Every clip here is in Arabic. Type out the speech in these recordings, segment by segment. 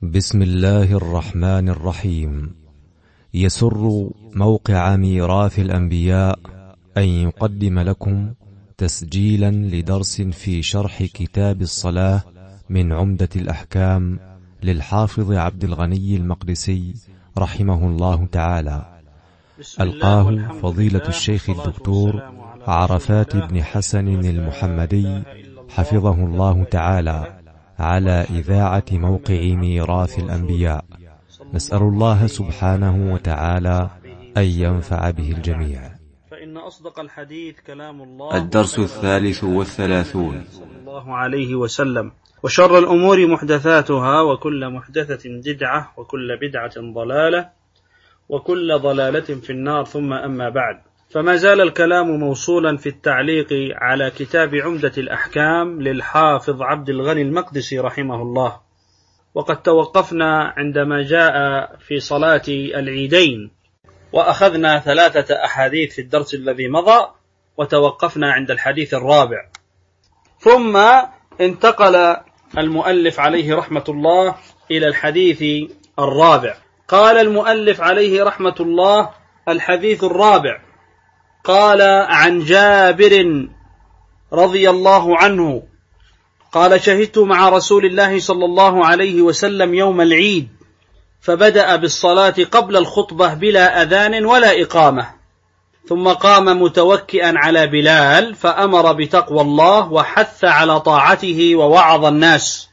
بسم الله الرحمن الرحيم. يسر موقع ميراث الأنبياء أن يقدم لكم تسجيلا لدرس في شرح كتاب الصلاة من عمدة الأحكام للحافظ عبد الغني المقدسي رحمه الله تعالى، ألقاه فضيلة الشيخ الدكتور عرفات بن حسن المحمدي حفظه الله تعالى على إذاعة موقع ميراث الأنبياء. نسأل الله سبحانه وتعالى أن ينفع به الجميع. فإن أصدق الحديث كلام الله. الدرس 33 صلى الله عليه وسلم. وشر الأمور محدثاتها، وكل محدثة بدعة، وكل بدعة ضلالة، وكل ضلالة في النار. ثم أما بعد، فما زال الكلام موصولا في التعليق على كتاب عمدة الأحكام للحافظ عبد الغني المقدسي رحمه الله، وقد توقفنا عندما جاء في صلاة العيدين، وأخذنا 3 أحاديث في الدرس الذي مضى، وتوقفنا عند الحديث الرابع. ثم انتقل المؤلف عليه رحمة الله إلى الحديث الرابع. قال المؤلف عليه رحمة الله: الحديث الرابع. قال: عن جابر رضي الله عنه قال: شهدت مع رسول الله صلى الله عليه وسلم يوم العيد، فبدأ بالصلاة قبل الخطبة بلا أذان ولا إقامة، ثم قام متوكئا على بلال، فأمر بتقوى الله وحث على طاعته ووعظ الناس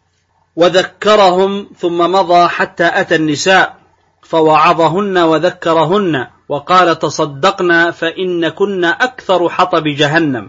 وذكرهم، ثم مضى حتى أتى النساء فوعظهن وذكرهن، وقال: تصدقنا فإن كنا أكثر حطب جهنم.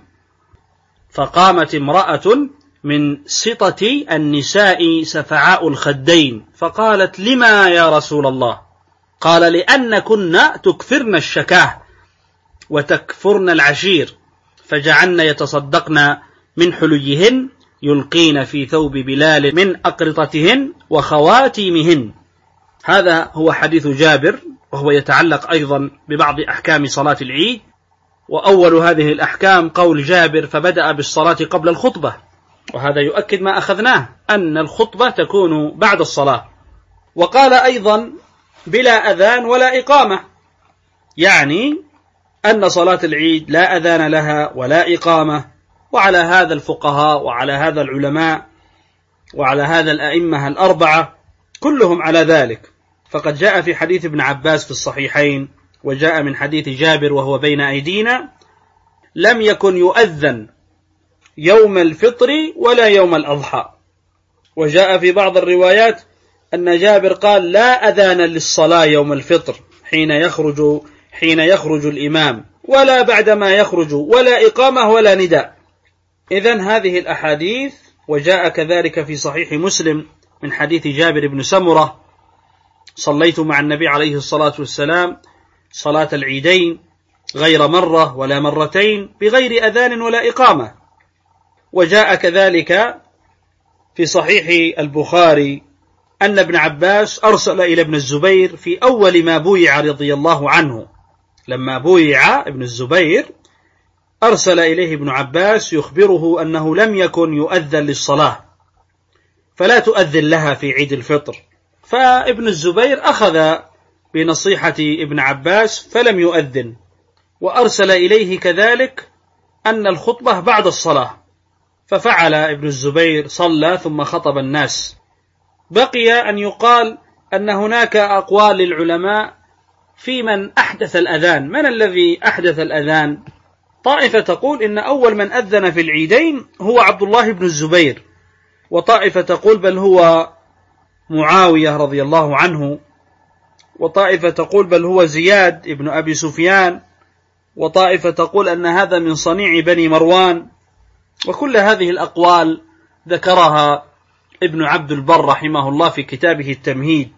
فقامت امرأة من سطة النساء سفعاء الخدين فقالت: لما يا رسول الله؟ قال: لأن كنا تكثرن الشكاه وتكفرن العشير، فجعلن يتصدقن من حليهن، يلقين في ثوب بلال من أقرطتهن وخواتيمهن. هذا هو حديث جابر، وهو يتعلق أيضا ببعض أحكام صلاة العيد. وأول هذه الأحكام قول جابر: فبدأ بالصلاة قبل الخطبة، وهذا يؤكد ما أخذناه، أن الخطبة تكون بعد الصلاة. وقال أيضا: بلا أذان ولا إقامة، يعني أن صلاة العيد لا أذان لها ولا إقامة. وعلى هذا الفقهاء، وعلى هذا العلماء، وعلى هذا الأئمة الأربعة كلهم على ذلك، فقد جاء في حديث ابن عباس في الصحيحين، وجاء من حديث جابر وهو بين أيدينا: لم يكن يؤذن يوم الفطر ولا يوم الأضحى. وجاء في بعض الروايات أن جابر قال: لا أذان للصلاة يوم الفطر حين يخرج الإمام، ولا بعدما يخرج، ولا إقامة ولا نداء. إذن هذه الأحاديث. وجاء كذلك في صحيح مسلم من حديث جابر بن سمرة: صليت مع النبي عليه الصلاة والسلام صلاة العيدين غير مرة ولا مرتين بغير أذان ولا إقامة. وجاء كذلك في صحيح البخاري أن ابن عباس أرسل إلى ابن الزبير في أول ما بويع رضي الله عنه، لما بويع ابن الزبير أرسل إليه ابن عباس يخبره أنه لم يكن يؤذن للصلاة، فلا تؤذن لها في عيد الفطر. فابن الزبير أخذ بنصيحة ابن عباس فلم يؤذن، وأرسل إليه كذلك أن الخطبة بعد الصلاة، ففعل ابن الزبير، صلى ثم خطب الناس. بقي أن يقال أن هناك أقوال للعلماء في من أحدث الأذان. من الذي أحدث الأذان؟ طائفة تقول إن أول من أذن في العيدين هو عبد الله بن الزبير، وطائفة تقول بل هو معاوية رضي الله عنه، وطائفة تقول بل هو زياد ابن أبي سفيان، وطائفة تقول أن هذا من صنيع بني مروان. وكل هذه الأقوال ذكرها ابن عبد البر رحمه الله في كتابه التمهيد.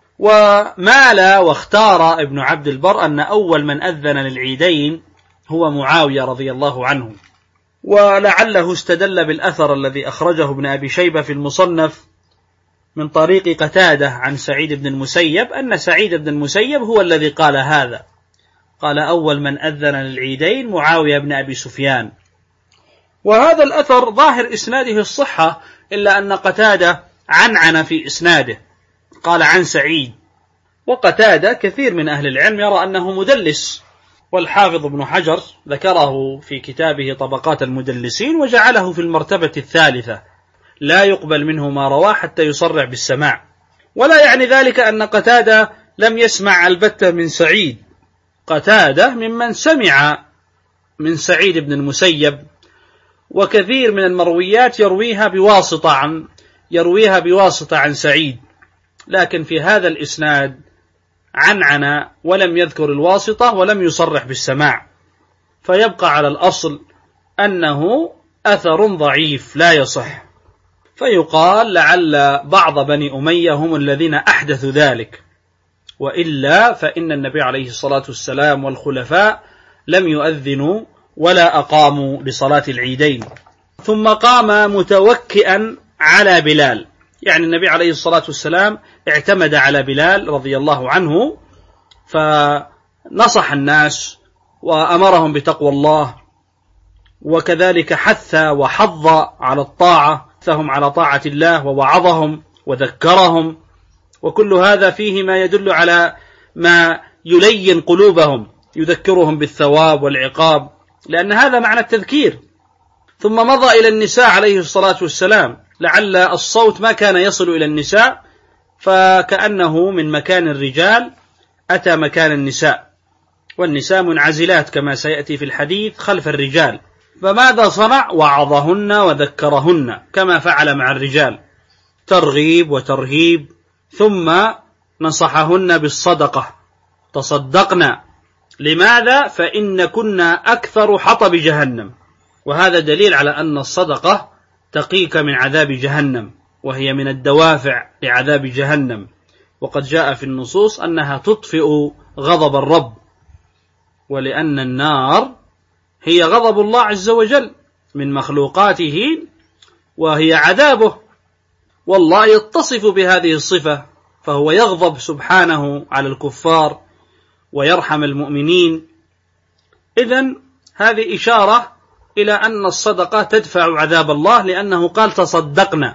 ومال واختار ابن عبد البر أن أول من أذن للعيدين هو معاوية رضي الله عنه، ولعله استدل بالأثر الذي أخرجه ابن أبي شيبة في المصنف من طريق قتادة عن سعيد بن المسيب، أن سعيد بن المسيب هو الذي قال هذا، قال: أول من أذن للعيدين معاوية بن أبي سفيان. وهذا الأثر ظاهر إسناده الصحة، إلا أن قتادة عنعن في إسناده، قال عن سعيد. وقتادة كثير من أهل العلم يرى أنه مدلس، والحافظ ابن حجر ذكره في كتابه طبقات المدلسين وجعله في المرتبة الثالثة، لا يقبل منه ما رواه حتى يصرح بالسماع. ولا يعني ذلك أن قتادة لم يسمع البتة من سعيد، قتادة ممن سمع من سعيد بن المسيب، وكثير من المرويات يرويها بواسطة عن سعيد، لكن في هذا الإسناد عنعن ولم يذكر الواسطة ولم يصرح بالسماع، فيبقى على الأصل أنه أثر ضعيف لا يصح، فيقال لعل بعض بني أمية هم الذين أحدثوا ذلك، وإلا فإن النبي عليه الصلاة والسلام والخلفاء لم يؤذنوا ولا أقاموا لصلاة العيدين. ثم قام متوكئا على بلال، يعني النبي عليه الصلاة والسلام اعتمد على بلال رضي الله عنه، فنصح الناس وأمرهم بتقوى الله، وكذلك حث وحض على الطاعة، حثهم على طاعة الله ووعظهم وذكرهم، وكل هذا فيه ما يدل على ما يلين قلوبهم، يذكرهم بالثواب والعقاب، لأن هذا معنى التذكير. ثم مضى إلى النساء عليه الصلاة والسلام، لعل الصوت ما كان يصل إلى النساء، فكأنه من مكان الرجال أتى مكان النساء، والنساء منعزلات كما سيأتي في الحديث خلف الرجال، فماذا صنع؟ وعظهن وذكرهن كما فعل مع الرجال، ترغيب وترهيب، ثم نصحهن بالصدقة، تصدقنا. لماذا؟ فإن كنا أكثر حطب جهنم، وهذا دليل على أن الصدقة تقيك من عذاب جهنم، وهي من الدوافع لعذاب جهنم، وقد جاء في النصوص أنها تطفئ غضب الرب، ولأن النار هي غضب الله عز وجل من مخلوقاته وهي عذابه، والله يتصف بهذه الصفة، فهو يغضب سبحانه على الكفار ويرحم المؤمنين. إذن هذه إشارة إلى أن الصدقة تدفع عذاب الله، لأنه قال تصدقنا.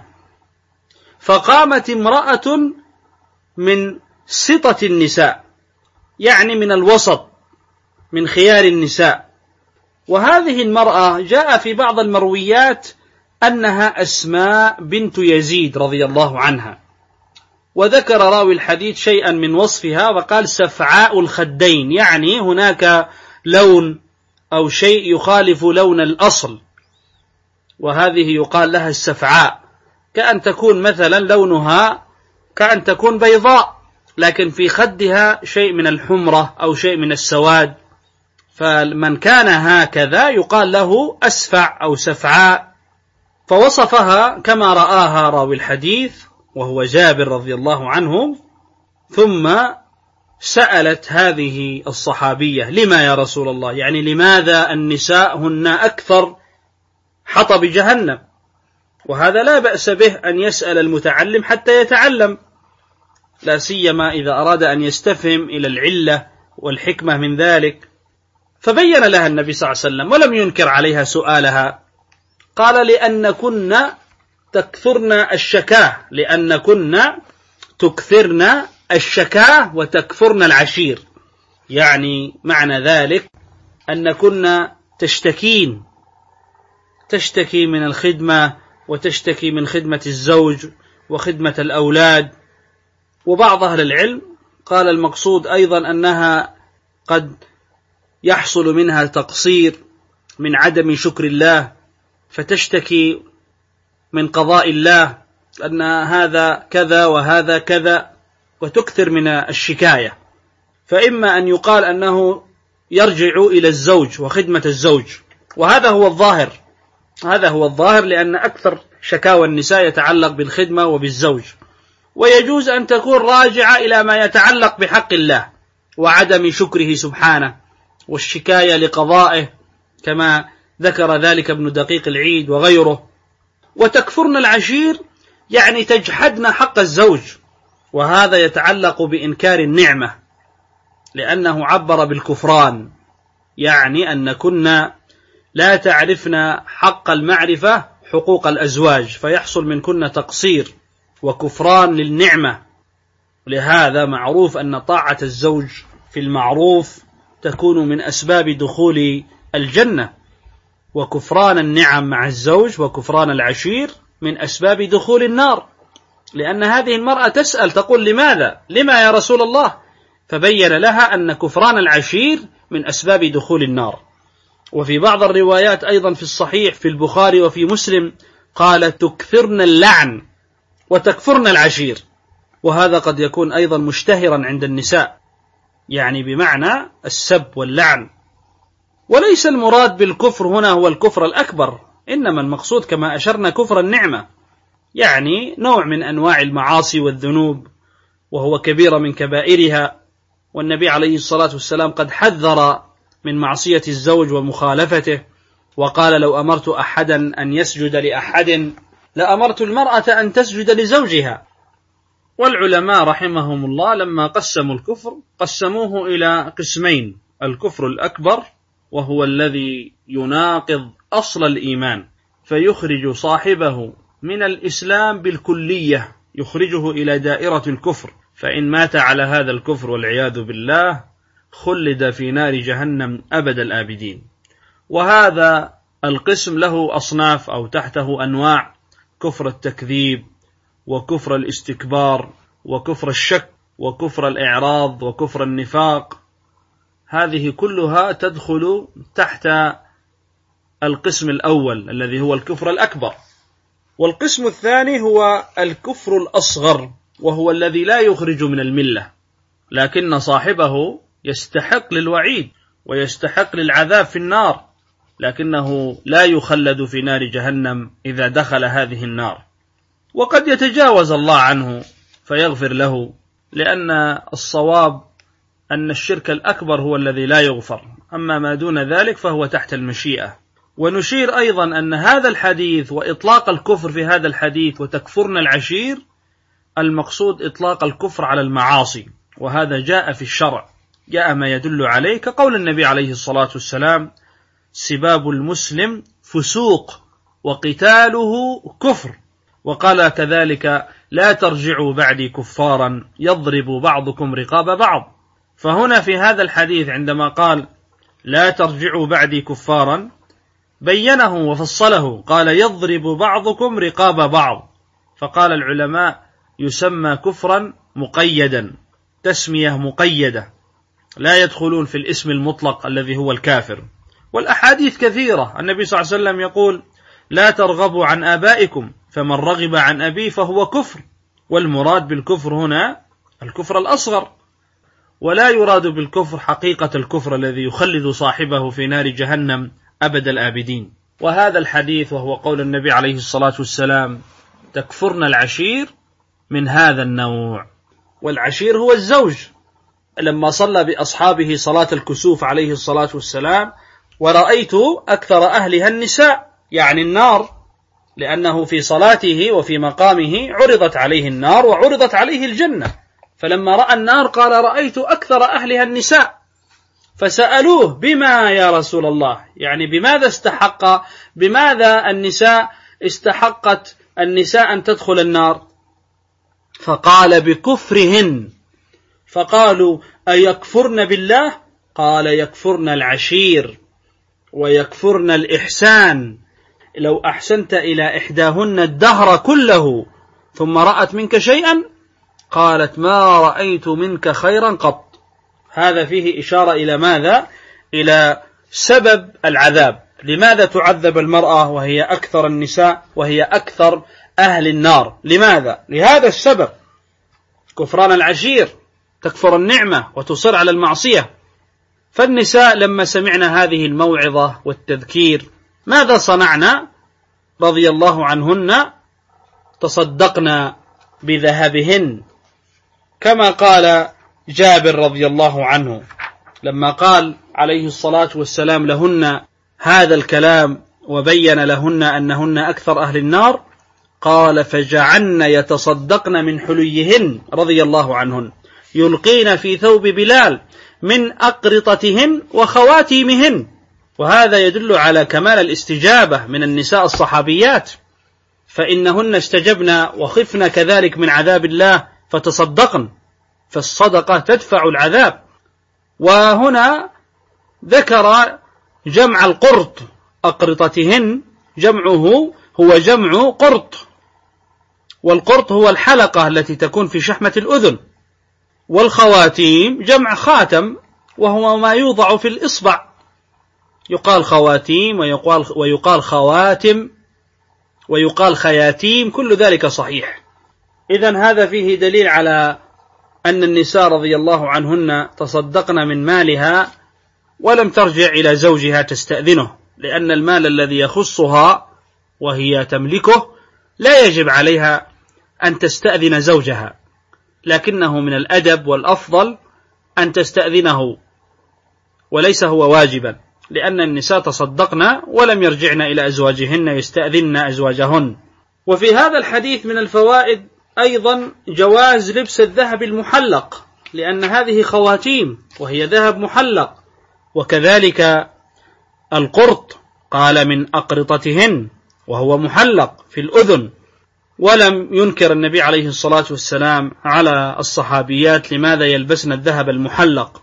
فقامت امرأة من سطة النساء، يعني من الوسط، من خيار النساء، وهذه المرأة جاء في بعض المرويات أنها أسماء بنت يزيد رضي الله عنها، وذكر راوي الحديث شيئا من وصفها وقال سفعاء الخدين، يعني هناك لون أو شيء يخالف لون الأصل، وهذه يقال لها السفعاء، كأن تكون مثلا لونها كأن تكون بيضاء، لكن في خدها شيء من الحمرة أو شيء من السواد، فمن كان هكذا يقال له أسفع أو سفعاء. فوصفها كما رآها راوي الحديث وهو جابر رضي الله عنه، ثم سألت هذه الصحابية لما يا رسول الله، يعني لماذا النساء هن أكثر حطب جهنم؟ وهذا لا بأس به أن يسأل المتعلم حتى يتعلم، لا سيما إذا أراد أن يستفهم إلى العلة والحكمة من ذلك. فبين لها النبي صلى الله عليه وسلم ولم ينكر عليها سؤالها، قال لأن كنا تكثرن الشكاه، لأن كنا تكثرن الشكاه وتكفرن العشير، يعني معنى ذلك أن كنا تشتكي من الخدمة، وتشتكي من خدمة الزوج وخدمة الأولاد. وبعض أهل العلم قال المقصود أيضا أنها قد يحصل منها تقصير من عدم شكر الله، فتشتكي من قضاء الله أن هذا كذا وهذا كذا، وتكثر من الشكاية. فإما أن يقال أنه يرجع إلى الزوج وخدمة الزوج، وهذا هو الظاهر، لأن أكثر شكاوى النساء يتعلق بالخدمة وبالزوج، ويجوز أن تكون راجعة إلى ما يتعلق بحق الله وعدم شكره سبحانه والشكاية لقضائه، كما ذكر ذلك ابن دقيق العيد وغيره. وتكفرن العشير يعني تجحدن حق الزوج، وهذا يتعلق بإنكار النعمة، لأنه عبر بالكفران، يعني أن كنا لا تعرفن حق المعرفة حقوق الأزواج، فيحصل من كنا تقصير وكفران للنعمة، لهذا معروف أن طاعة الزوج في المعروف تكون من أسباب دخول الجنة، وكفران النعم مع الزوج وكفران العشير من أسباب دخول النار، لأن هذه المرأة تسأل تقول لما يا رسول الله؟ فبين لها أن كفران العشير من أسباب دخول النار. وفي بعض الروايات أيضا في الصحيح في البخاري وفي مسلم قال تكثرن اللعن وتكفرن العشير، وهذا قد يكون أيضا مشتهرا عند النساء، يعني بمعنى السب واللعن. وليس المراد بالكفر هنا هو الكفر الأكبر، إنما المقصود كما أشرنا كفر النعمة، يعني نوع من أنواع المعاصي والذنوب، وهو كبيرة من كبائرها. والنبي عليه الصلاة والسلام قد حذر من معصية الزوج ومخالفته، وقال لو أمرت أحدا أن يسجد لأحد لأمرت المرأة أن تسجد لزوجها. والعلماء رحمهم الله لما قسموا الكفر قسموه إلى قسمين: الكفر الأكبر وهو الذي يناقض أصل الإيمان فيخرج صاحبه من الإسلام بالكلية، يخرجه إلى دائرة الكفر، فإن مات على هذا الكفر والعياذ بالله خلد في نار جهنم أبد الآبدين. وهذا القسم له أصناف أو تحته أنواع: كفر التكذيب، وكفر الاستكبار، وكفر الشك، وكفر الإعراض، وكفر النفاق. هذه كلها تدخل تحت القسم الأول الذي هو الكفر الأكبر. والقسم الثاني هو الكفر الأصغر، وهو الذي لا يخرج من الملة، لكن صاحبه يستحق للوعيد ويستحق للعذاب في النار، لكنه لا يخلد في نار جهنم إذا دخل هذه النار، وقد يتجاوز الله عنه فيغفر له، لأن الصواب أن الشرك الأكبر هو الذي لا يغفر، أما ما دون ذلك فهو تحت المشيئة. ونشير أيضا أن هذا الحديث وإطلاق الكفر في هذا الحديث وتكفرن العشير المقصود إطلاق الكفر على المعاصي، وهذا جاء في الشرع، جاء ما يدل عليه، كقول النبي عليه الصلاة والسلام: سباب المسلم فسوق وقتاله كفر. وقال كذلك: لا ترجعوا بعدي كفارا يضرب بعضكم رقاب بعض. فهنا في هذا الحديث عندما قال لا ترجعوا بعدي كفارا بينه وفصله، قال يضرب بعضكم رقاب بعض، فقال العلماء يسمى كفرا مقيدا، تسمية مقيدة، لا يدخلون في الاسم المطلق الذي هو الكافر. والأحاديث كثيرة، النبي صلى الله عليه وسلم يقول: لا ترغبوا عن آبائكم فمن رغب عن أبيه فهو كفر. والمراد بالكفر هنا الكفر الأصغر، ولا يراد بالكفر حقيقة الكفر الذي يخلد صاحبه في نار جهنم أبد الآبدين. وهذا الحديث وهو قول النبي عليه الصلاة والسلام: تكفرن العشير، من هذا النوع. والعشير هو الزوج. لما صلى بأصحابه صلاة الكسوف عليه الصلاة والسلام ورأيت أكثر أهلها النساء، يعني النار، لأنه في صلاته وفي مقامه عرضت عليه النار وعرضت عليه الجنة، فلما رأى النار قال: رأيت أكثر أهلها النساء. فسألوه: بما يا رسول الله؟ يعني بماذا النساء استحقت النساء أن تدخل النار؟ فقال: بكفرهن. فقالوا: أيكفرن بالله؟ قال: يكفرن العشير ويكفرن الإحسان. لو أحسنت إلى إحداهن الدهر كله ثم رأت منك شيئا قالت: ما رأيت منك خيرا قط. هذا فيه إشارة إلى ماذا؟ إلى سبب العذاب. لماذا تعذب المرأة وهي أكثر النساء وهي أكثر أهل النار؟ لماذا؟ لهذا السبب، كفران العشير، تكفر النعمة وتصر على المعصية. فالنساء لما سمعنا هذه الموعظة والتذكير ماذا صنعنا؟ رضي الله عنهن تصدقنا بذهبهن، كما قال جابر رضي الله عنه لما قال عليه الصلاة والسلام لهن هذا الكلام وبين لهن أنهن أكثر أهل النار، قال: فجعلن يتصدقن من حليهن رضي الله عنهن، يلقين في ثوب بلال من أقرطتهن وخواتيمهن. وهذا يدل على كمال الاستجابة من النساء الصحابيات، فإنهن استجبن وخفن كذلك من عذاب الله فتصدقن. فالصدقة تدفع العذاب. وهنا ذكر جمع القرط، أقرطتهن جمعه هو جمع قرط، والقرط هو الحلقة التي تكون في شحمة الأذن، والخواتيم جمع خاتم وهو ما يوضع في الإصبع، يقال خواتيم ويقال خواتم ويقال خياتيم، كل ذلك صحيح. إذن هذا فيه دليل على أن النساء رضي الله عنهن تصدقن من مالها ولم ترجع إلى زوجها تستأذنه، لأن المال الذي يخصها وهي تملكه لا يجب عليها أن تستأذن زوجها، لكنه من الأدب والأفضل أن تستأذنه، وليس هو واجبا، لأن النساء تصدقن ولم يرجعن إلى أزواجهن يستأذن أزواجهن. وفي هذا الحديث من الفوائد أيضا جواز لبس الذهب المحلق، لأن هذه خواتيم وهي ذهب محلق، وكذلك القرط قال من أقرطتهن وهو محلق في الأذن. ولم ينكر النبي عليه الصلاة والسلام على الصحابيات لماذا يلبسن الذهب المحلق.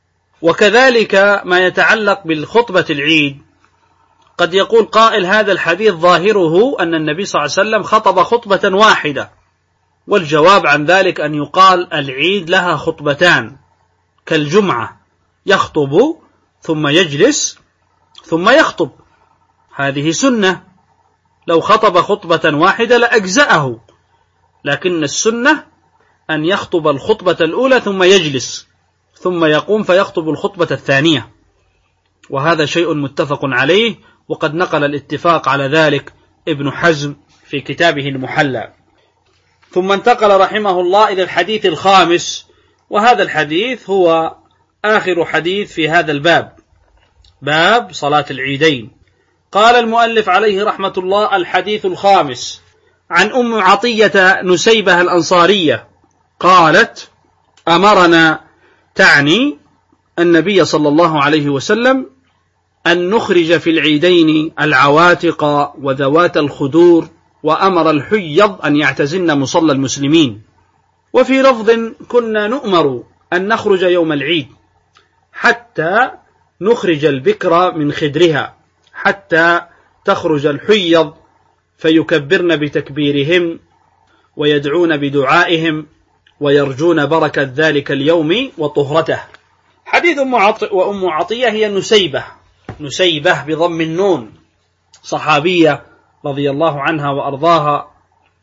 وكذلك ما يتعلق بالخطبة العيد، قد يقول قائل هذا الحديث ظاهره أن النبي صلى الله عليه وسلم خطب خطبة واحدة، والجواب عن ذلك أن يقال العيد لها خطبتان كالجمعة، يخطب ثم يجلس ثم يخطب، هذه سنة، لو خطب خطبة واحدة لأجزأه، لكن السنة أن يخطب الخطبة الأولى ثم يجلس ثم يقوم فيخطب الخطبة الثانية، وهذا شيء متفق عليه، وقد نقل الاتفاق على ذلك ابن حزم في كتابه المحلى. ثم انتقل رحمه الله إلى الحديث الخامس، وهذا الحديث هو آخر حديث في هذا الباب، باب صلاة العيدين. قال المؤلف عليه رحمة الله: الحديث الخامس عن أم عطية نسيبة الأنصارية قالت: أمرنا، تعني النبي صلى الله عليه وسلم، أن نخرج في العيدين العواتق وذوات الخدور، وأمر الحيض أن يعتزلن مصلى المسلمين. وفي لفظ: كنا نؤمر أن نخرج يوم العيد حتى نخرج البكر من خدرها، حتى تخرج الحيض فيكبرن بتكبيرهم ويدعون بدعائهم ويرجون بركة ذلك اليوم وطهرته. حديث وأم عطية هي نسيبة بضم النون، صحابية رضي الله عنها وأرضاها،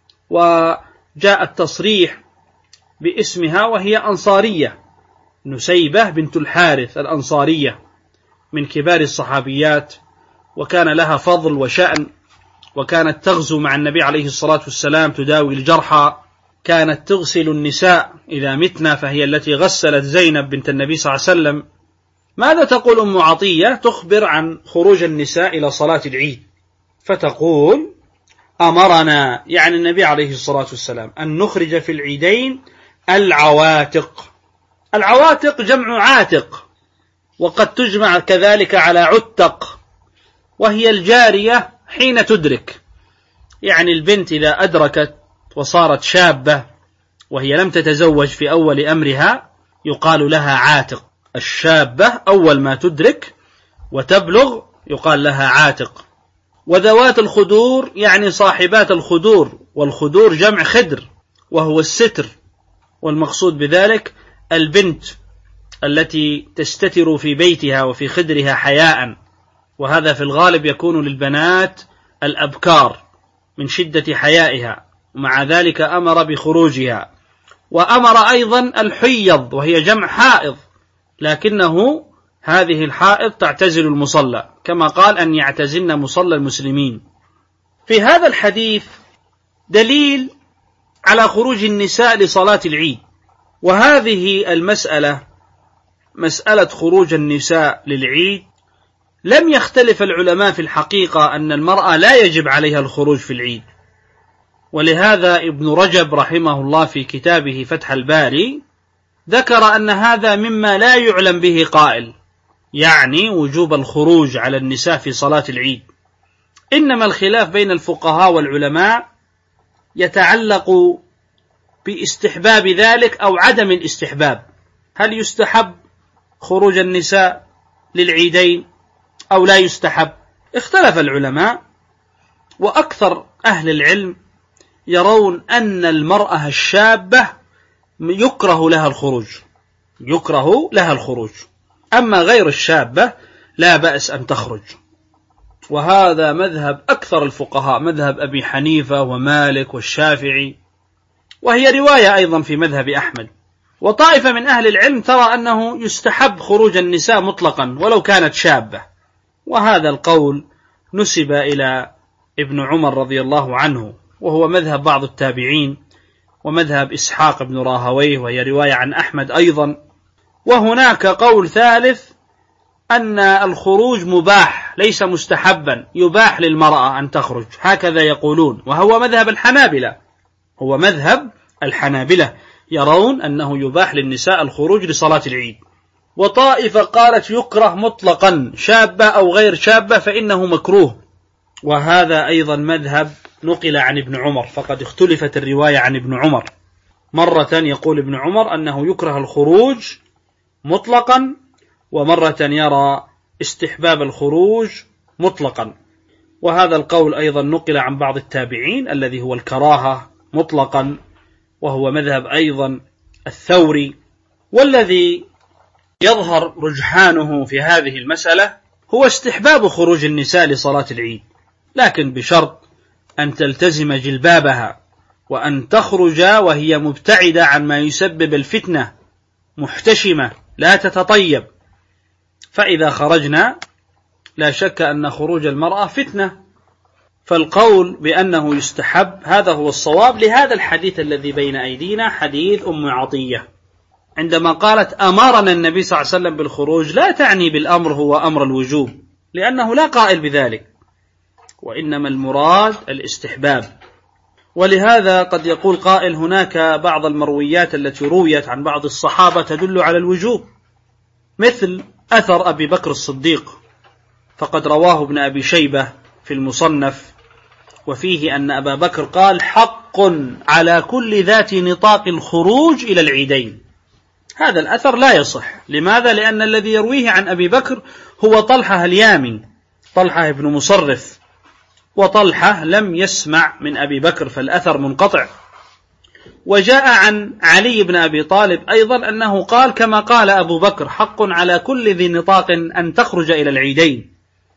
وجاء التصريح باسمها وهي أنصارية، نسيبة بنت الحارث الأنصارية، من كبار الصحابيات، وكان لها فضل وشأن، وكانت تغزو مع النبي عليه الصلاة والسلام تداوي الجرحى، كانت تغسل النساء إذا متنا، فهي التي غسلت زينب بنت النبي صلى الله عليه وسلم. ماذا تقول أم عطية؟ تخبر عن خروج النساء إلى صلاة العيد، فتقول: أمرنا، يعني النبي عليه الصلاة والسلام، أن نخرج في العيدين العواتق. العواتق جمع عاتق، وقد تجمع كذلك على عتق، وهي الجارية حين تدرك، يعني البنت إذا أدركت وصارت شابة وهي لم تتزوج في أول أمرها يقال لها عاتق. الشابة أول ما تدرك وتبلغ يقال لها عاتق. وذوات الخدور يعني صاحبات الخدور، والخدور جمع خدر وهو الستر، والمقصود بذلك البنت التي تستتر في بيتها وفي خدرها حياء، وهذا في الغالب يكون للبنات الأبكار من شدة حيائها، ومع ذلك أمر بخروجها. وأمر أيضا الحيض وهي جمع حائض، لكنه هذه الحائض تعتزل المصلى، كما قال أن يعتزلن مصلى المسلمين. في هذا الحديث دليل على خروج النساء لصلاة العيد، وهذه المسألة، مسألة خروج النساء للعيد، لم يختلف العلماء في الحقيقة أن المرأة لا يجب عليها الخروج في العيد، ولهذا ابن رجب رحمه الله في كتابه فتح الباري ذكر أن هذا مما لا يعلم به قائل، يعني وجوب الخروج على النساء في صلاة العيد. إنما الخلاف بين الفقهاء والعلماء يتعلق باستحباب ذلك أو عدم الاستحباب. هل يستحب خروج النساء للعيدين أو لا يستحب؟ اختلف العلماء، وأكثر أهل العلم يرون أن المرأة الشابة يكره لها الخروج، أما غير الشابة لا بأس أن تخرج. وهذا مذهب أكثر الفقهاء، مذهب أبي حنيفة ومالك والشافعي، وهي رواية أيضا في مذهب أحمد. وطائفة من أهل العلم ترى أنه يستحب خروج النساء مطلقا ولو كانت شابة، وهذا القول نسب إلى ابن عمر رضي الله عنه، وهو مذهب بعض التابعين، ومذهب إسحاق بن راهويه، وهي رواية عن أحمد أيضا. وهناك قول ثالث أن الخروج مباح ليس مستحبا، يباح للمرأة أن تخرج، هكذا يقولون، وهو مذهب الحنابلة، يرون أنه يباح للنساء الخروج لصلاة العيد. وطائفة قالت يكره مطلقا، شابة أو غير شابة فإنه مكروه، وهذا أيضا مذهب نقل عن ابن عمر، فقد اختلفت الرواية عن ابن عمر. مرة يقول ابن عمر أنه يكره الخروج مطلقا، ومرة يرى استحباب الخروج مطلقا، وهذا القول أيضا نقل عن بعض التابعين الذي هو الكراهة مطلقا، وهو مذهب أيضا الثوري. والذي يظهر رجحانه في هذه المسألة هو استحباب خروج النساء لصلاة العيد، لكن بشرط أن تلتزم جلبابها، وأن تخرج وهي مبتعدة عن ما يسبب الفتنة، محتشمة لا تتطيب. فإذا خرجنا لا شك أن خروج المرأة فتنة، فالقول بأنه يستحب هذا هو الصواب لهذا الحديث الذي بين أيدينا، حديث أم عطية، عندما قالت أمرنا النبي صلى الله عليه وسلم بالخروج، لا تعني بالأمر هو أمر الوجوب، لأنه لا قائل بذلك، وإنما المراد الاستحباب. ولهذا قد يقول قائل هناك بعض المرويات التي رويت عن بعض الصحابة تدل على الوجوب، مثل أثر أبي بكر الصديق، فقد رواه ابن أبي شيبة في المصنف، وفيه أن أبا بكر قال حق على كل ذات نطاق الخروج إلى العيدين. هذا الأثر لا يصح. لماذا؟ لأن الذي يرويه عن أبي بكر هو طلحة اليامي، طلحة بن مصرف، وطلحة لم يسمع من أبي بكر، فالأثر منقطع. وجاء عن علي بن أبي طالب أيضا أنه قال كما قال أبو بكر حق على كل ذي نطاق أن تخرج إلى العيدين.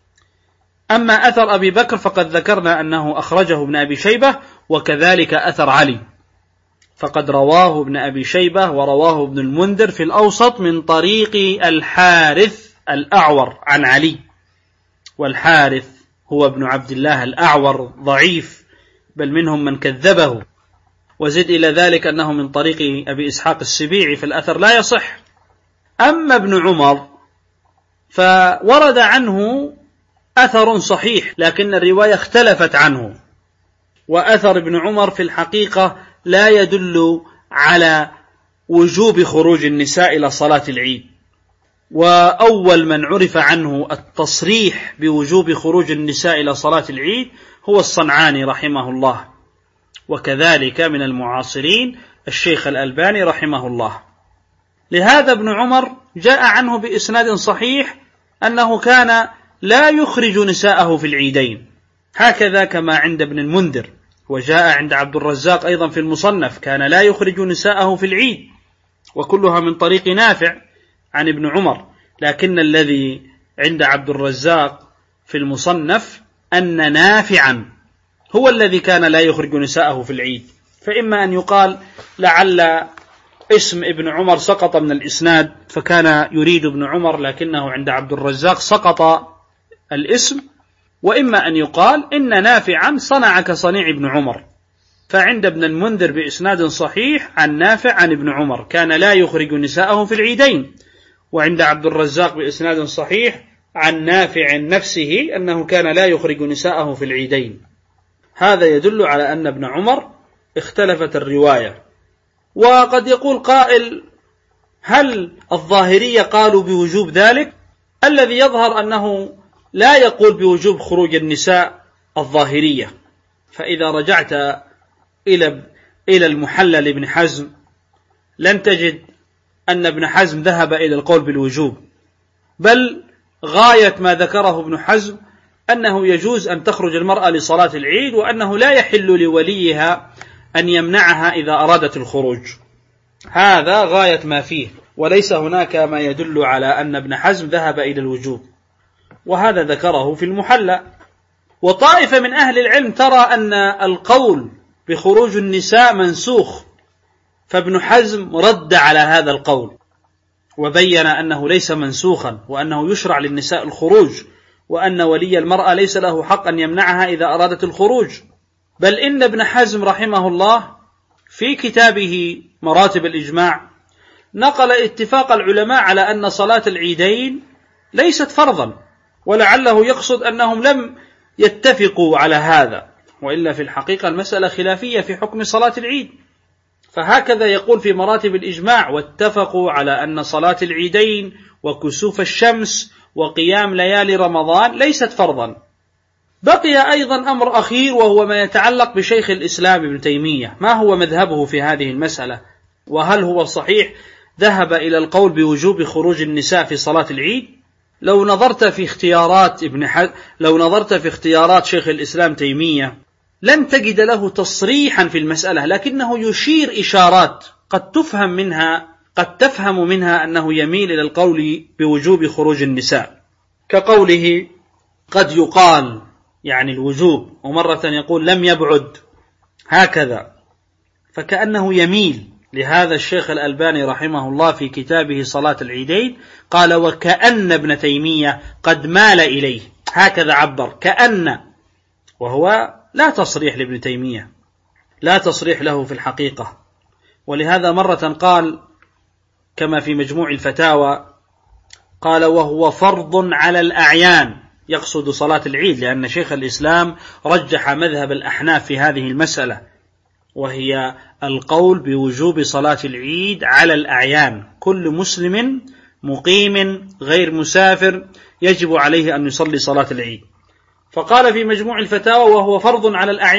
أما أثر أبي بكر فقد ذكرنا أنه أخرجه ابن أبي شيبة، وكذلك أثر علي، فقد رواه ابن أبي شيبة ورواه ابن المنذر في الأوسط من طريق الحارث الأعور عن علي، والحارث هو ابن عبد الله الأعور ضعيف، بل منهم من كذبه. وزد إلى ذلك أنه من طريق أبي إسحاق السبيعي، فالأثر لا يصح. أما ابن عمر فورد عنه أثر صحيح، لكن الرواية اختلفت عنه، وأثر ابن عمر في الحقيقة لا يدل على وجوب خروج النساء إلى صلاة العيد. وأول من عرف عنه التصريح بوجوب خروج النساء إلى صلاة العيد هو الصنعاني رحمه الله، وكذلك من المعاصرين الشيخ الألباني رحمه الله. لهذا ابن عمر جاء عنه بإسناد صحيح أنه كان لا يخرج نساءه في العيدين، هكذا كما عند ابن المنذر، وجاء عند عبد الرزاق أيضا في المصنف كان لا يخرج نساءه في العيد، وكلها من طريق نافع عن ابن عمر. لكن الذي عند عبد الرزاق في المصنف أن نافعا هو الذي كان لا يخرج نساءه في العيد، فإما أن يقال لعل اسم ابن عمر سقط من الإسناد فكان يريد ابن عمر، لكنه عند عبد الرزاق سقط الاسم، وإما أن يقال إن نافعا صنع كصنيع ابن عمر. فعند ابن المنذر بإسناد صحيح عن نافع عن ابن عمر كان لا يخرج نساءه في العيدين، وعند عبد الرزاق بإسناد صحيح عن نافع نفسه أنه كان لا يخرج نساءه في العيدين. هذا يدل على أن ابن عمر اختلفت الرواية. وقد يقول قائل هل الظاهرية قالوا بوجوب ذلك؟ الذي يظهر أنه لا يقول بوجوب خروج النساء الظاهرية. فإذا رجعت إلى إلى المحلى لابن حزم لن تجد أن ابن حزم ذهب إلى القول بالوجوب، بل غاية ما ذكره ابن حزم أنه يجوز أن تخرج المرأة لصلاة العيد، وأنه لا يحل لوليها أن يمنعها إذا أرادت الخروج. هذا غاية ما فيه، وليس هناك ما يدل على أن ابن حزم ذهب إلى الوجوب، وهذا ذكره في المحلى. وطائفة من أهل العلم ترى أن القول بخروج النساء منسوخ، فابن حزم رد على هذا القول وبين أنه ليس منسوخا، وأنه يشرع للنساء الخروج، وأن ولي المرأة ليس له حق أن يمنعها إذا أرادت الخروج. بل إن ابن حزم رحمه الله في كتابه مراتب الإجماع نقل اتفاق العلماء على أن صلاة العيدين ليست فرضا، ولعله يقصد أنهم لم يتفقوا على هذا، وإلا في الحقيقة المسألة خلافية في حكم صلاة العيد. فهكذا يقول في مراتب الإجماع: واتفقوا على أن صلاة العيدين وكسوف الشمس وقيام ليالي رمضان ليست فرضا. بقي أيضا أمر أخير، وهو ما يتعلق بشيخ الإسلام ابن تيمية، ما هو مذهبه في هذه المسألة؟ وهل هو صحيح ذهب إلى القول بوجوب خروج النساء في صلاة العيد؟ لو نظرت في اختيارات شيخ الإسلام تيمية لن تجد له تصريحا في المسألة، لكنه يشير إشارات قد تفهم منها أنه يميل إلى القول بوجوب خروج النساء، كقوله قد يقال يعني الوجوب، ومرة يقول لم يبعد، هكذا. فكأنه يميل لهذا الشيخ الألباني رحمه الله في كتابه صلاة العيدين قال: وكأن ابن تيمية قد مال إليه، هكذا عبر، كأن، وهو لا تصريح لابن تيمية، لا تصريح له في الحقيقة. ولهذا مرة قال كما في مجموع الفتاوى، قال: وهو فرض على الأعيان، يقصد صلاة العيد، لأن شيخ الإسلام رجح مذهب الأحناف في هذه المسألة، وهي القول بوجوب صلاة العيد على الأعيان، كل مسلم مقيم غير مسافر يجب عليه أن يصلي صلاة العيد. فقال في مجموع الفتاوى: وهو فرض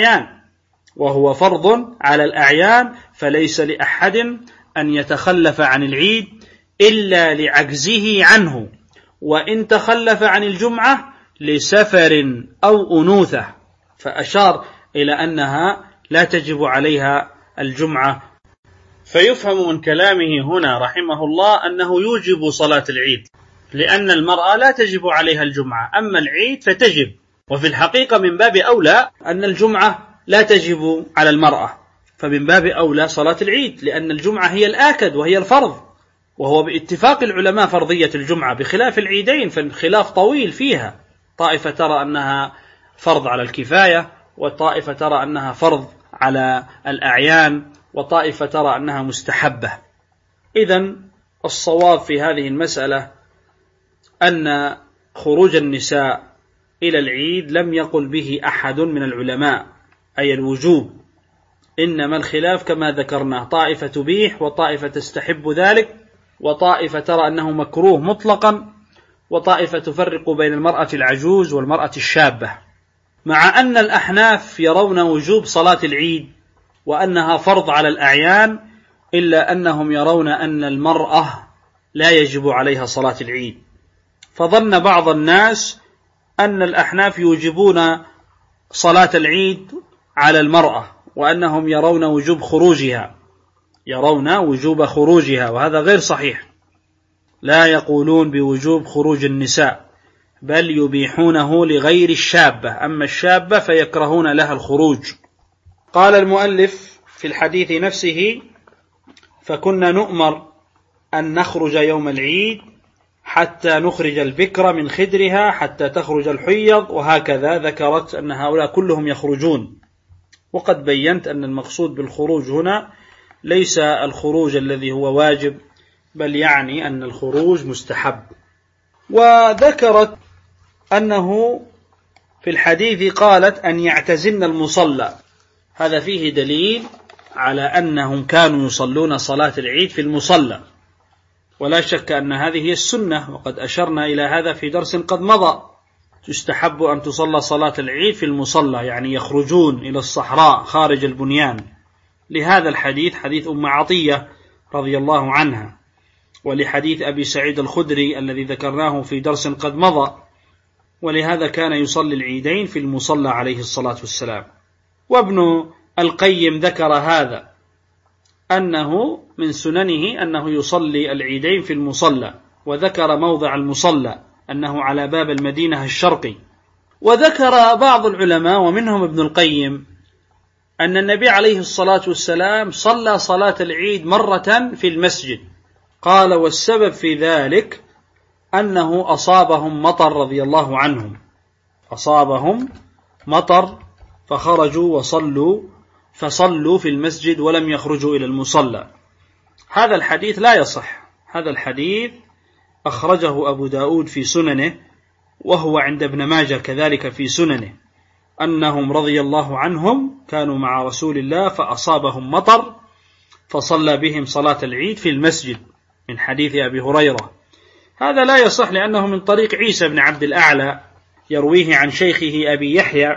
على الأعيان، فليس لأحد أن يتخلف عن العيد إلا لعجزه عنه، وإن تخلف عن الجمعة لسفر أو أنوثة. فأشار إلى أنها لا تجب عليها الجمعة. فيفهم من كلامه هنا رحمه الله أنه يوجب صلاة العيد، لأن المرأة لا تجب عليها الجمعة، أما العيد فتجب. وفي الحقيقة من باب أولى أن الجمعة لا تجب على المرأة، فمن باب أولى صلاة العيد، لأن الجمعة هي الآكد وهي الفرض، وهو باتفاق العلماء فرضية الجمعة، بخلاف العيدين فالخلاف طويل فيها. طائفة ترى أنها فرض على الكفاية، وطائفة ترى أنها فرض على الأعيان، وطائفة ترى أنها مستحبة. إذن الصواب في هذه المسألة أن خروج النساء إلى العيد لم يقل به أحد من العلماء، أي الوجوب، إنما الخلاف كما ذكرنا، طائفة تبيح وطائفة تستحب ذلك، وطائفة ترى أنه مكروه مطلقا، وطائفة تفرق بين المرأة العجوز والمرأة الشابة. مع أن الأحناف يرون وجوب صلاة العيد وأنها فرض على الأعيان، إلا أنهم يرون أن المرأة لا يجب عليها صلاة العيد، فظن بعض الناس أن الأحناف يوجبون صلاة العيد على المرأة، وأنهم يرون وجوب خروجها، وهذا غير صحيح. لا يقولون بوجوب خروج النساء، بل يبيحونه لغير الشابة، أما الشابة فيكرهون لها الخروج. قال المؤلف في الحديث نفسه: فكنا نؤمر أن نخرج يوم العيد حتى نخرج البكر من خدرها حتى تخرج الحيض، وهكذا ذكرت أن هؤلاء كلهم يخرجون. وقد بينت أن المقصود بالخروج هنا ليس الخروج الذي هو واجب، بل يعني أن الخروج مستحب. وذكرت أنه في الحديث قالت أن يعتزلن المصلى، هذا فيه دليل على أنهم كانوا يصلون صلاة العيد في المصلى، ولا شك أن هذه هي السنة، وقد أشرنا إلى هذا في درس قد مضى. تستحب أن تصلى صلاة العيد في المصلى، يعني يخرجون إلى الصحراء خارج البنيان لهذا الحديث، حديث أم عطية رضي الله عنها، ولحديث أبي سعيد الخدري الذي ذكرناه في درس قد مضى، ولهذا كان يصلي العيدين في المصلى عليه الصلاة والسلام. وابن القيم ذكر هذا، أنه من سننه أنه يصلي العيدين في المصلى، وذكر موضع المصلى أنه على باب المدينة الشرقي. وذكر بعض العلماء ومنهم ابن القيم أن النبي عليه الصلاة والسلام صلى صلاة العيد مرة في المسجد، قال والسبب في ذلك أنه أصابهم مطر رضي الله عنهم، أصابهم مطر فخرجوا فصلوا في المسجد ولم يخرجوا إلى المصلى. هذا الحديث لا يصح، هذا الحديث أخرجه أبو داود في سننه، وهو عند ابن ماجه كذلك في سننه، أنهم رضي الله عنهم كانوا مع رسول الله فأصابهم مطر فصلى بهم صلاة العيد في المسجد، من حديث أبي هريرة. هذا لا يصح لأنه من طريق عيسى بن عبد الأعلى يرويه عن شيخه أبي يحيى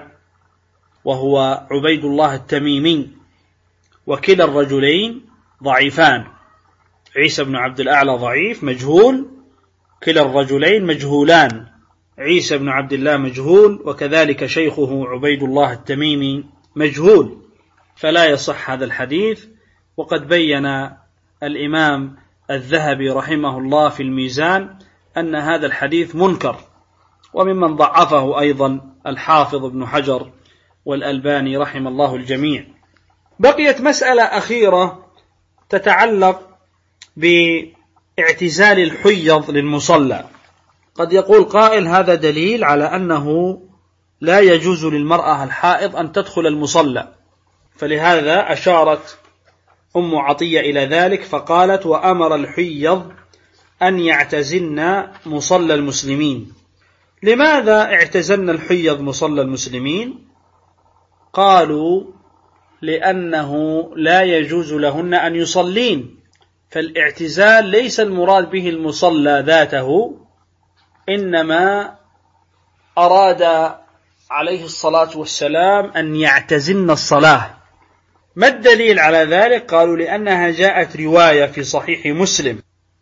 وهو عبيد الله التميمي، وكلا الرجلين ضعيفان، عيسى بن عبد الأعلى ضعيف مجهول، كلا الرجلين مجهولان، عيسى بن عبد الله مجهول، وكذلك شيخه عبيد الله التميمي مجهول، فلا يصح هذا الحديث. وقد بين الإمام الذهبي رحمه الله في الميزان أن هذا الحديث منكر، وممن ضعفه أيضا الحافظ ابن حجر والألباني رحم الله الجميع. بقيت مسألة أخيرة تتعلق باعتزال الحيض للمصلى. قد يقول قائل هذا دليل على أنه لا يجوز للمرأة الحائض أن تدخل المصلى، فلهذا أشارت أم عطية إلى ذلك فقالت وأمر الحيض أن يعتزلن مصلى المسلمين. لماذا اعتزلن الحيض مصلى المسلمين؟ قالوا لأنه لا يجوز لهن أن يصلين، فالاعتزال ليس المراد به المصلى ذاته، إنما أراد عليه الصلاة والسلام أن يعتزلن الصلاة. ما الدليل على ذلك؟ قالوا لأنها جاءت رواية في صحيح مسلم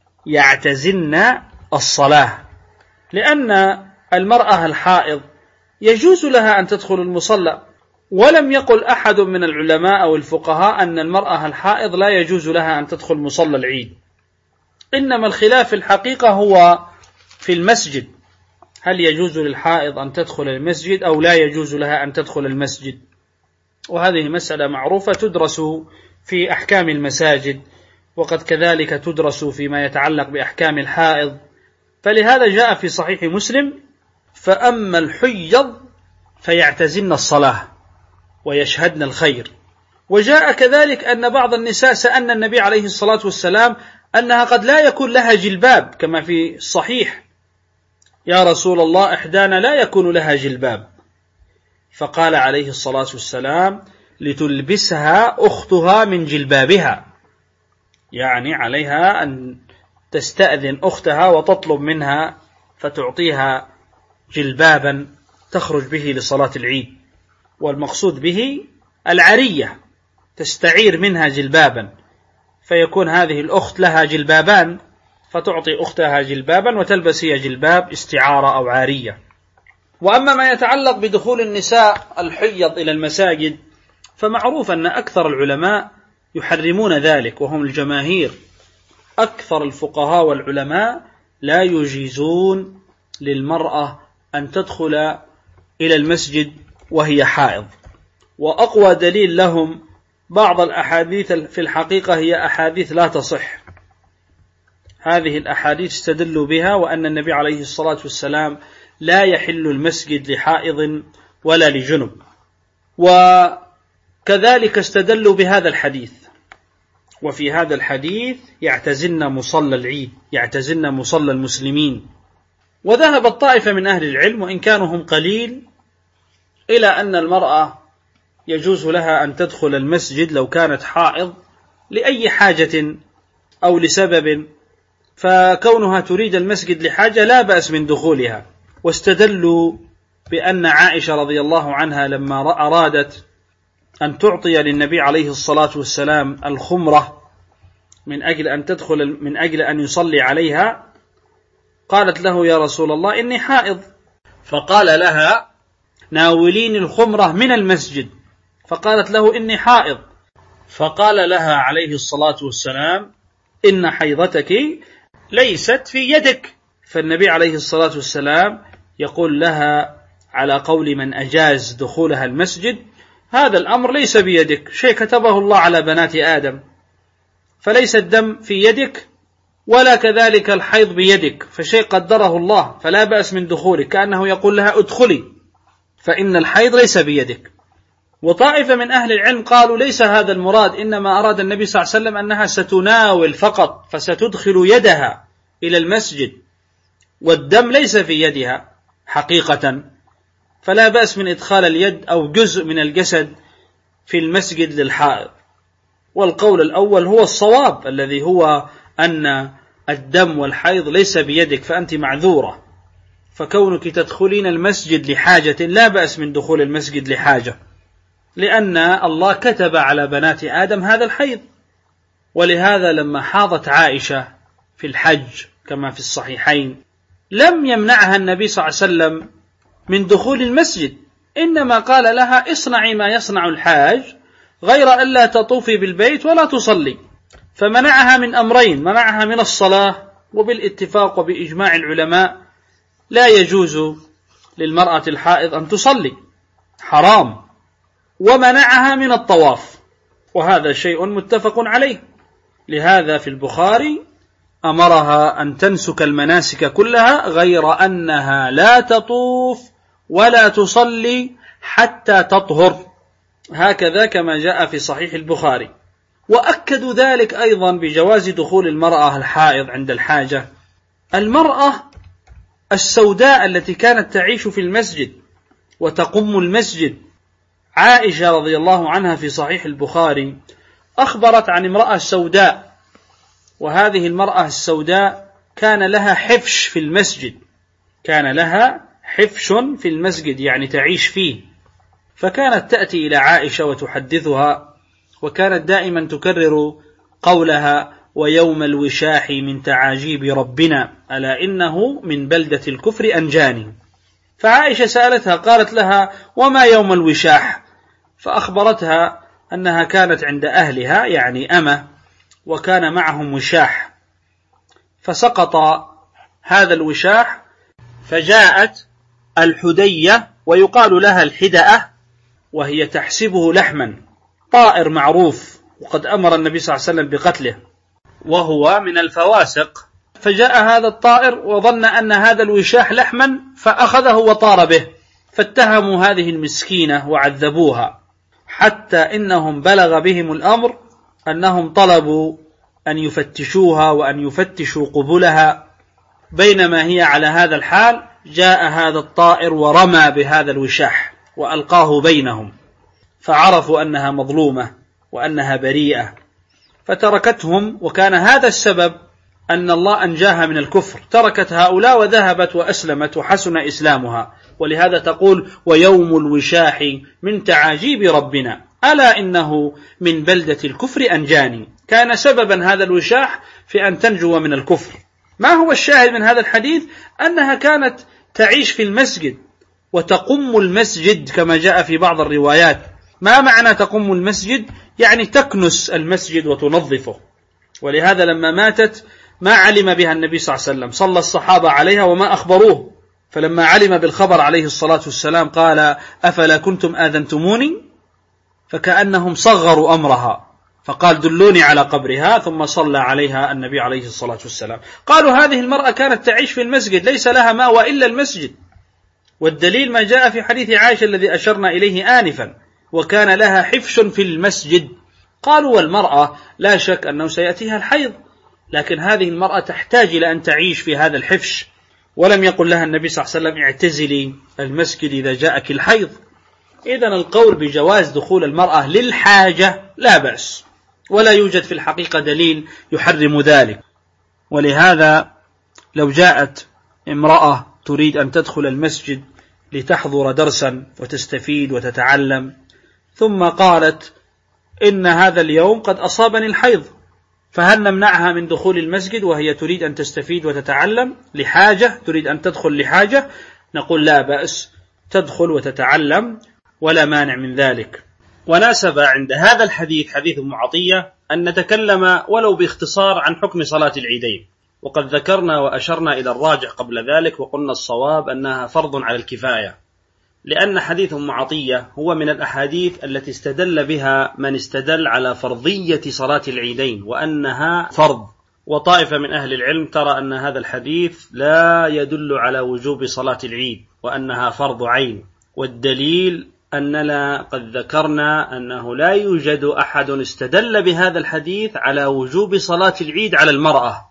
يعتزلن الصلاة، لأن المرأة الحائض يجوز لها أن تدخل المصلى، ولم يقل أحد من العلماء أو الفقهاء أن المرأة الحائض لا يجوز لها أن تدخل مصلى العيد، إنما الخلاف في الحقيقة هو في المسجد، هل يجوز للحائض أن تدخل المسجد أو لا يجوز لها أن تدخل المسجد؟ وهذه مسألة معروفة تدرس في أحكام المساجد، وقد كذلك تدرس فيما يتعلق بأحكام الحائض. فلهذا جاء في صحيح مسلم فأما الحيض فيعتزلن الصلاة ويشهدن الخير. وجاء كذلك أن بعض النساء سألن النبي عليه الصلاة والسلام أنها قد لا يكون لها جلباب، كما في الصحيح يا رسول الله إحدانا لا يكون لها جلباب، فقال عليه الصلاة والسلام لتلبسها أختها من جلبابها، يعني عليها أن تستأذن أختها وتطلب منها فتعطيها جلبابا تخرج به لصلاة العيد، والمقصود به العرية، تستعير منها جلبابا، فيكون هذه الأخت لها جلبابان فتعطي أختها جلبابا وتلبس هي جلباب استعارة أو عارية. وأما ما يتعلق بدخول النساء الحيض إلى المساجد فمعروف أن أكثر العلماء يحرمون ذلك، وهم الجماهير، أكثر الفقهاء والعلماء لا يجيزون للمرأة أن تدخل إلى المسجد وهي حائض. وأقوى دليل لهم بعض الأحاديث في الحقيقة هي أحاديث لا تصح، هذه الأحاديث استدلوا بها وأن النبي عليه الصلاة والسلام لا يحل المسجد لحائض ولا لجنب، وكذلك استدلوا بهذا الحديث. وفي هذا الحديث يعتزلن مصلى العيد، يعتزلن مصلى المسلمين. وذهب الطائفة من أهل العلم وإن كانوا هم قليل إلى أن المرأة يجوز لها أن تدخل المسجد لو كانت حائض لأي حاجة أو لسبب، فكونها تريد المسجد لحاجة لا بأس من دخولها. واستدلوا بأن عائشة رضي الله عنها لما أرادت أن تعطي للنبي عليه الصلاة والسلام الخمرة من أجل أن يصلي عليها، قالت له: يا رسول الله إني حائض. فقال لها: ناوليني الخمرة من المسجد. فقالت له: إني حائض. فقال لها عليه الصلاة والسلام: إن حيضتك ليست في يدك. فالنبي عليه الصلاة والسلام يقول لها على قول من أجاز دخولها المسجد: هذا الأمر ليس بيدك، شيء كتبه الله على بنات آدم، فليس الدم في يدك ولا كذلك الحيض بيدك، فشيء قدره الله، فلا بأس من دخولك. كأنه يقول لها: ادخلي فإن الحيض ليس بيدك. وطائفة من أهل العلم قالوا: ليس هذا المراد، إنما أراد النبي صلى الله عليه وسلم أنها ستناول فقط، فستدخل يدها إلى المسجد والدم ليس في يدها حقيقة، فلا بأس من إدخال اليد أو جزء من الجسد في المسجد للحائض. والقول الأول هو الصواب، الذي هو أن الدم والحيض ليس بيدك، فأنت معذورة، فكونك تدخلين المسجد لحاجة لا بأس من دخول المسجد لحاجة، لأن الله كتب على بنات آدم هذا الحيض. ولهذا لما حاضت عائشة في الحج كما في الصحيحين لم يمنعها النبي صلى الله عليه وسلم من دخول المسجد، إنما قال لها: اصنعي ما يصنع الحاج غير أن لا تطوفي بالبيت ولا تصلي. فمنعها من أمرين: منعها من الصلاة، وبالاتفاق وبإجماع العلماء لا يجوز للمرأة الحائض أن تصلي، حرام، ومنعها من الطواف، وهذا شيء متفق عليه. لهذا في البخاري أمرها أن تنسك المناسك كلها غير أنها لا تطوف ولا تصلي حتى تطهر، هكذا كما جاء في صحيح البخاري. وأكدوا ذلك أيضا بجواز دخول المرأة الحائض عند الحاجة. المرأة السوداء التي كانت تعيش في المسجد وتقم المسجد، عائشة رضي الله عنها في صحيح البخاري أخبرت عن امرأة سوداء، وهذه المرأة السوداء كان لها حفش في المسجد، كان لها حفش في المسجد يعني تعيش فيه، فكانت تأتي إلى عائشة وتحدثها، وكانت دائما تكرر قولها: ويوم الوشاح من تعاجيب ربنا ألا إنه من بلدة الكفر أنجاني. فعائشة سألتها قالت لها: وما يوم الوشاح؟ فأخبرتها أنها كانت عند أهلها يعني أمة، وكان معهم وشاح، فسقط هذا الوشاح، فجاءت الحدية ويقال لها الحدأة، وهي تحسبه لحما، طائر معروف وقد أمر النبي صلى الله عليه وسلم بقتله وهو من الفواسق، فجاء هذا الطائر وظن أن هذا الوشاح لحما فأخذه وطار به، فاتهموا هذه المسكينة وعذبوها، حتى إنهم بلغ بهم الأمر أنهم طلبوا أن يفتشوها وأن يفتشوا قبلها. بينما هي على هذا الحال جاء هذا الطائر ورمى بهذا الوشاح وألقاه بينهم، فعرفوا أنها مظلومة وأنها بريئة، فتركتهم، وكان هذا السبب أن الله أنجاها من الكفر، تركت هؤلاء وذهبت وأسلمت وحسن إسلامها. ولهذا تقول: ويوم الوشاح من تعاجيب ربنا ألا إنه من بلدة الكفر أنجاني. كان سببا هذا الوشاح في أن تنجو من الكفر. ما هو الشاهد من هذا الحديث؟ أنها كانت تعيش في المسجد وتقم المسجد كما جاء في بعض الروايات. ما معنى تقم المسجد؟ يعني تكنس المسجد وتنظفه. ولهذا لما ماتت ما علم بها النبي صلى الله عليه وسلم، صلى الصحابة عليها وما أخبروه، فلما علم بالخبر عليه الصلاة والسلام قال: أفلا كنتم آذنتموني؟ فكأنهم صغروا أمرها، فقال: دلوني على قبرها، ثم صلى عليها النبي عليه الصلاة والسلام. قالوا: هذه المرأة كانت تعيش في المسجد، ليس لها مأوى إلا المسجد، والدليل ما جاء في حديث عائشة الذي أشرنا إليه آنفا: وكان لها حفش في المسجد. قالوا: والمرأة لا شك أنه سيأتيها الحيض، لكن هذه المرأة تحتاج إلى أن تعيش في هذا الحفش، ولم يقل لها النبي صلى الله عليه وسلم: اعتزلي المسجد إذا جاءك الحيض. إذن القول بجواز دخول المرأة للحاجة لا بأس، ولا يوجد في الحقيقة دليل يحرم ذلك. ولهذا لو جاءت امرأة تريد أن تدخل المسجد لتحضر درسا وتستفيد وتتعلم، ثم قالت إن هذا اليوم قد أصابني الحيض، فهل نمنعها من دخول المسجد وهي تريد أن تستفيد وتتعلم لحاجة، تريد أن تدخل لحاجة؟ نقول لا بأس، تدخل وتتعلم ولا مانع من ذلك. وناسب عند هذا الحديث حديث أم عطية أن نتكلم ولو باختصار عن حكم صلاة العيدين، وقد ذكرنا وأشرنا إلى الراجح قبل ذلك، وقلنا الصواب أنها فرض على الكفاية، لأن حديث أم عطية هو من الأحاديث التي استدل بها من استدل على فرضية صلاة العيدين وأنها فرض. وطائفة من أهل العلم ترى أن هذا الحديث لا يدل على وجوب صلاة العيد وأنها فرض عين، والدليل أننا قد ذكرنا أنه لا يوجد أحد استدل بهذا الحديث على وجوب صلاة العيد على المرأة.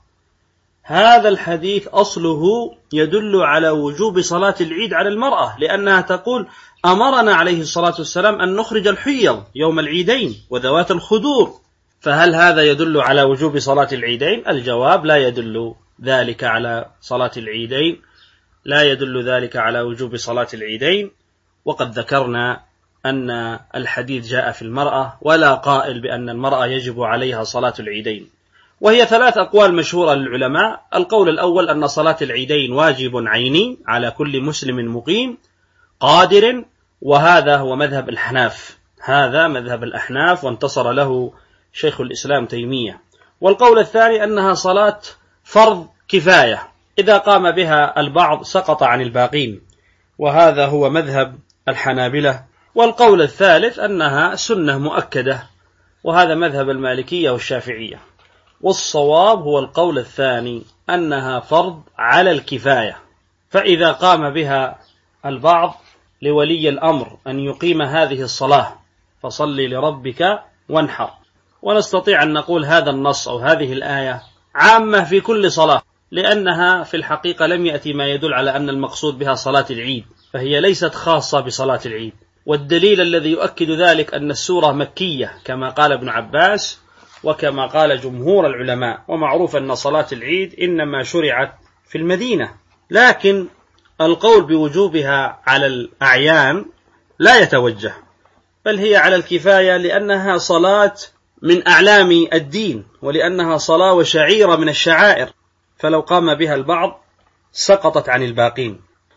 هذا الحديث أصله يدل على وجوب صلاة العيد على المرأة، لأنها تقول أمرنا عليه الصلاة والسلام أن نخرج الحيض يوم العيدين وذوات الخدور، فهل هذا يدل على وجوب صلاة العيدين؟ الجواب لا يدل ذلك على صلاة العيدين، لا يدل ذلك على وجوب صلاة العيدين. وقد ذكرنا أن الحديث جاء في المرأة، ولا قائل بأن المرأة يجب عليها صلاة العيدين. وهي 3 أقوال مشهورة للعلماء. القول الأول أن صلاة العيدين واجب عيني على كل مسلم مقيم قادر، وهذا هو مذهب الأحناف، هذا مذهب الأحناف وانتصر له شيخ الإسلام تيمية. والقول الثاني أنها صلاة فرض كفاية، إذا قام بها البعض سقط عن الباقين، وهذا هو مذهب الحنابلة. والقول الثالث أنها سنة مؤكدة، وهذا مذهب المالكية والشافعية. والصواب هو القول الثاني أنها فرض على الكفاية، فإذا قام بها البعض لولي الأمر أن يقيم هذه الصلاة فصل لربك وانحر. ونستطيع أن نقول هذا النص أو هذه الآية عامة في كل صلاة، لأنها في الحقيقة لم يأتي ما يدل على أن المقصود بها صلاة العيد، فهي ليست خاصة بصلاة العيد. والدليل الذي يؤكد ذلك أن السورة مكية كما قال ابن عباس وكما قال جمهور العلماء، ومعروف أن صلاة العيد إنما شرعت في المدينة، لكن القول بوجوبها على الأعيان لا يتوجه، بل هي على الكفاية، لأنها صلاة من أعلام الدين، ولأنها صلاة وشعيرة من الشعائر، فلو قام بها البعض سقطت عن الباقين.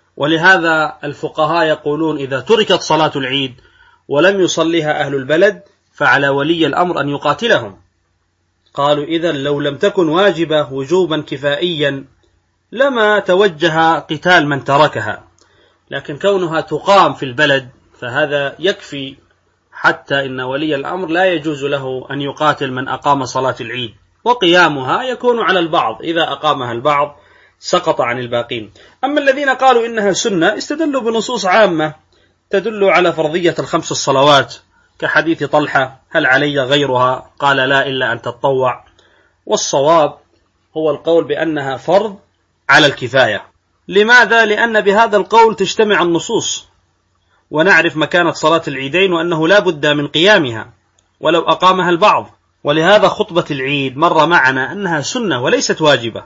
ولهذا الفقهاء يقولون إذا تركت صلاة العيد ولم يصليها أهل البلد فعلى ولي الأمر أن يقاتلهم. قالوا إذن لو لم تكن واجبة وجوبا كفائيا لما توجه قتال من تركها، لكن كونها تقام في البلد فهذا يكفي، حتى إن ولي الأمر لا يجوز له أن يقاتل من أقام صلاة العيد، وقيامها يكون على البعض، إذا أقامها البعض سقط عن الباقين. أما الذين قالوا إنها سنة استدلوا بنصوص عامة تدل على فرضية ال5 الصلوات، كحديث طلحة هل علي غيرها؟ قال لا إلا أن تطوع. والصواب هو القول بأنها فرض على الكفاية. لماذا؟ لأن بهذا القول تجتمع النصوص، ونعرف مكانة صلاة العيدين وأنه لا بد من قيامها ولو أقامها البعض. ولهذا خطبة العيد مر معنا أنها سنة وليست واجبة.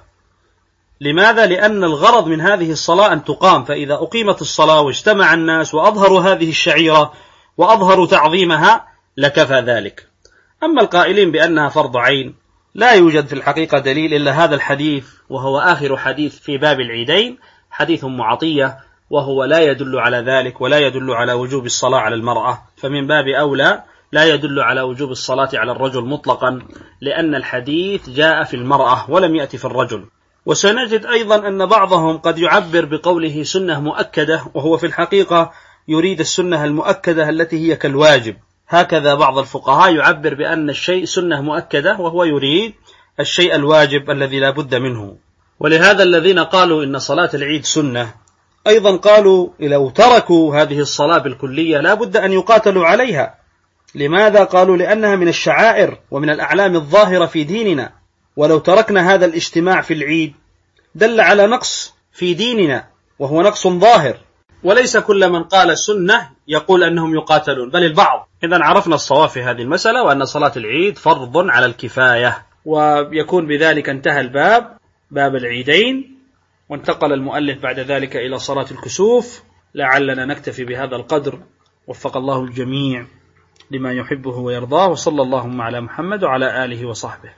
لماذا؟ لأن الغرض من هذه الصلاة أن تقام، فإذا أقيمت الصلاة واجتمع الناس وأظهروا هذه الشعيرة وأظهروا تعظيمها لكفى ذلك. أما القائلين بأنها فرض عين لا يوجد في الحقيقة دليل إلا هذا الحديث، وهو آخر حديث في باب العيدين، حديث أم عطية، وهو لا يدل على ذلك ولا يدل على وجوب الصلاة على المرأة، فمن باب أولى لا يدل على وجوب الصلاة على الرجل مطلقا، لأن الحديث جاء في المرأة ولم يأتي في الرجل. وسنجد أيضا أن بعضهم قد يعبر بقوله سنة مؤكدة، وهو في الحقيقة يريد السنة المؤكدة التي هي كالواجب. هكذا بعض الفقهاء يعبر بأن الشيء سنة مؤكدة، وهو يريد الشيء الواجب الذي لا بد منه. ولهذا الذين قالوا إن صلاة العيد سنة أيضا قالوا لو تركوا هذه الصلاة بالكلية لا بد أن يقاتلوا عليها. لماذا؟ قالوا لأنها من الشعائر ومن الأعلام الظاهرة في ديننا، ولو تركنا هذا الاجتماع في العيد دل على نقص في ديننا، وهو نقص ظاهر. وليس كل من قال السنة يقول أنهم يقاتلون، بل البعض. إذن عرفنا الصواب في هذه المسألة، وأن صلاة العيد فرض على الكفاية. ويكون بذلك انتهى باب العيدين، وانتقل المؤلف بعد ذلك إلى صلاة الكسوف. لعلنا نكتفي بهذا القدر، وفق الله الجميع. لما يحبه ويرضاه. وصلى اللهم على محمد وعلى آله وصحبه.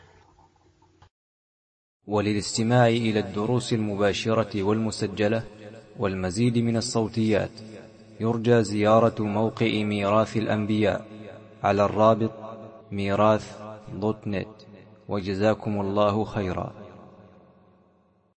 وللاستماع إلى الدروس المباشرة والمسجلة والمزيد من الصوتيات يرجى زيارة موقع ميراث الأنبياء على الرابط ميراث.net. وجزاكم الله خيرا.